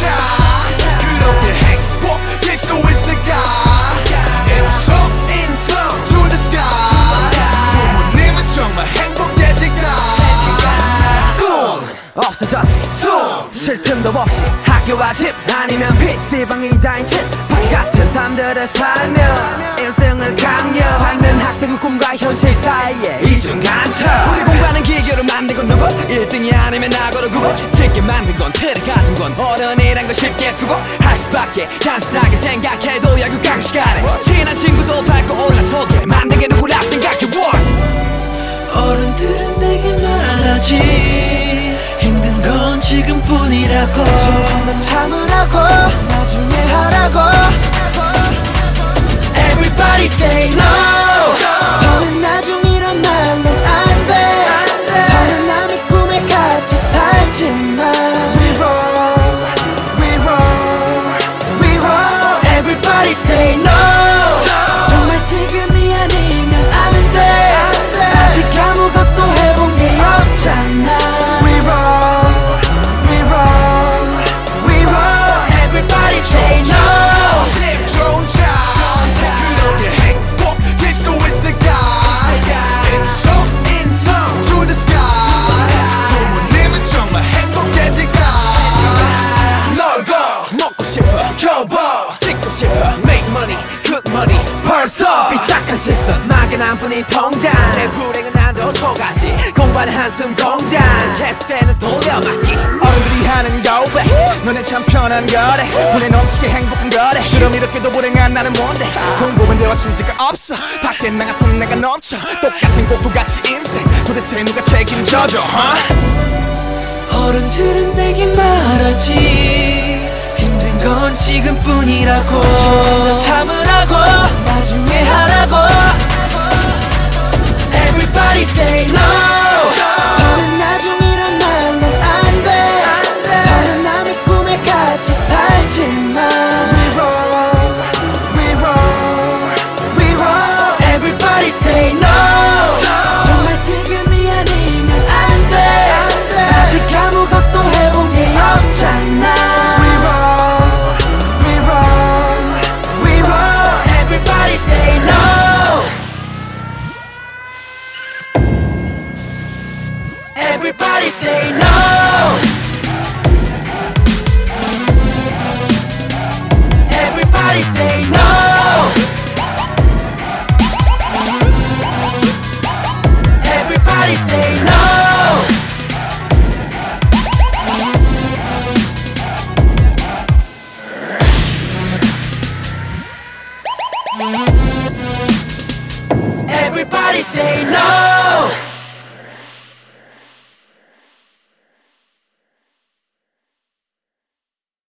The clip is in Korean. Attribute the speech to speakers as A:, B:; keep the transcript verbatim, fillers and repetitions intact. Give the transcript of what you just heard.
A: 좋자 그렇게 행복일 수 있을까 It was so in flow to the sky 부모님은 정말 행복해질까 꿈
B: 없어졌지 숨 쉴 틈도 없이 학교와 집 아니면 피씨방이 다인 집 바퀴 같은 삶들을 살며 일 등을 강요하는 학생의 꿈과 현실 사이에 이중 간첩 우리 공부하는 기교를 만든 건 누구 일 등이 아니면 나고로 구분 쉽게 만든 건 틀에 가둔 건 어른이란 걸 쉽게 수고할 수밖에 단순하게 생각해도 야구 강시간에 친한 친구도 밟고 올라서게 만든 게 누구라 생각해
C: 어른들은 내게 말하지 힘든 건 지금뿐이라고 조금 더 참으라고 나중에 하라고 Everybody say no 더는 나중이란 말로 안돼 더는 남의 꿈에 같이 살지만 We roll, we roll, we roll Everybody say no 정말 지금이 아니면 안돼 아직 아무것도 해본 게 없잖아 We roll, we roll, we roll Everybody say no
A: 기분 좋은 차 그렇게 행복일 수 있을까 It was so in flow to the sky 부모님은 정말 행복해질까 놀고
B: 먹고 싶어 겨워 찍고 싶어 Make money, good money 벌써 삐딱한 시선 막연한 뿐인 통장 내 불행은 난도 초가지 공부하는 한숨 공장 계속되는 돌려막기
A: 어른들이 하는 고백 너넨 참 편한 거래 분에 넘치게 행복한 거래 그럼 이렇게도 불행한 나는 뭔데 공부만 대화 취지가 없어 밖에 나 같은 내가 넘쳐 똑같은 곡도같이 인생 도대체 누가 책임져줘 huh?
C: 어른들은 내게 말하지 힘든 건 지금뿐이라고 조금 더 참으라고 나중에 하라고 Everybody say no 더는 나중이란 말로 안돼 더는 남의 꿈에 같이 살지만 We roll, we roll, we roll Everybody say no 정말 지금이 아니면 안돼 아직 아무것도 해본 게 없잖아 We roll, we roll, we roll Everybody say no Everybody say no Everybody say no Everybody say no Everybody say no